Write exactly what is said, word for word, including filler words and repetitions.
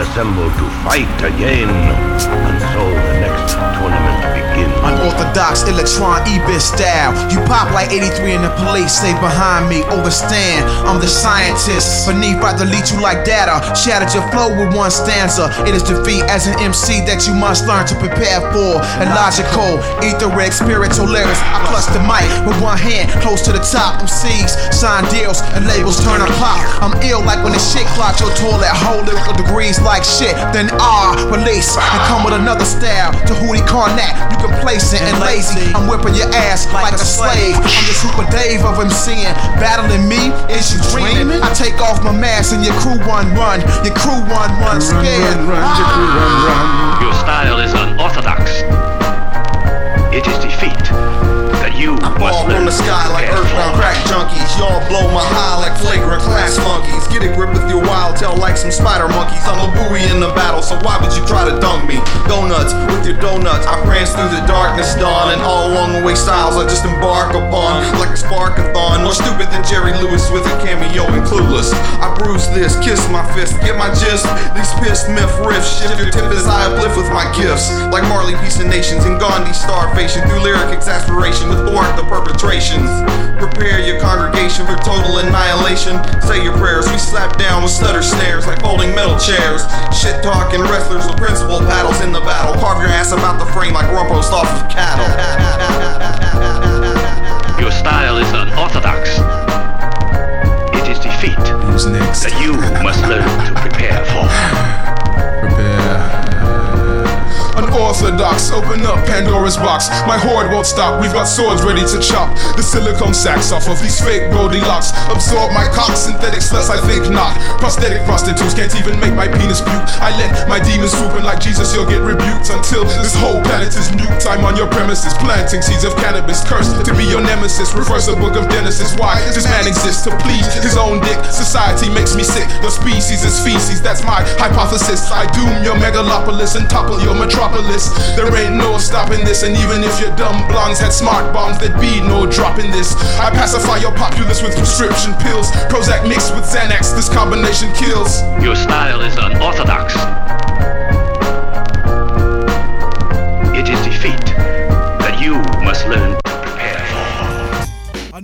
assemble to fight again. And so the next tournament begins. Unorthodox Electron Ibis style. You pop like eighty-three and the police stay behind me. Overstand, I'm the scientist. Beneath, I delete you like data. Shattered your flow with one stanza. It is defeat as an M C that you must learn to prepare for. Illogical, etheric, spiritual lyrics. I clutch the mic with one hand close to the top. M Cs sign deals and labels turn and pop. I'm ill like when the shit clock your toilet. Hold lyrical degrees like shit. Then R, release and come with another style. To Hootie Carnat, you complacent and lazy. I'm whipping your ass like a slave. I'm the Super Dave of MCing. Battling me, is you dreaming? I take off my mask and your crew run run. Your crew run run scared. Run, run, run, your crew run, run. Your style is unorthodox. It is defeat that you I must fall learn from the sky to like prepare earthbound for. crack junkies. Y'all blow my high like flagrant class monkeys. Get a grip with your wild tail like some spider monkeys. I'm a buoy in the battle, so why would you try to dunk me? Go nuts with your donuts. I prance through the darkness, dawn, and all along the way styles I just embark upon like a sparkathon. More stupid than Jerry Lewis with a cameo and Clueless. I bruise this, kiss my fist, get my gist. These pissed myth riffs shift your tip as I uplift with my gifts. Like Marley Peace of Nations and Gandhi starvation through lyric exasperation with thwart the perpetrations. Prepare your congregation for total annihilation. Say your prayers, we slap down with stutter snares like folding metal chairs. Shit talking wrestlers with principal paddles in the battle. Carve your ass about the frame like rump roast off of cattle. Your style is unorthodox. It is defeat Who's next? that you must learn to prepare for. Prepare. Unorthodox, open up Pandora's box. My horde won't stop, we've got swords ready to chop the silicone sacks off of these fake Goldilocks. Absorb my cock, synthetic sluts, I think not. Prosthetic prostitutes can't even make my penis puke. I let my demons swoop and like Jesus you'll get rebuked. Until this whole planet is nuked, I'm on your premises, planting seeds of cannabis. Cursed to be your nemesis, reverse the book of Genesis. Why does man exist? To please his own dick. Society makes me sick, your species is feces. That's my hypothesis. I doom your megalopolis and topple your metropolis. There ain't no stopping this, and even if your dumb blondes had smart bombs, there'd be no dropping this. I pacify your populace with prescription pills. Prozac mixed with Xanax, this combination kills. Your style is unorthodox.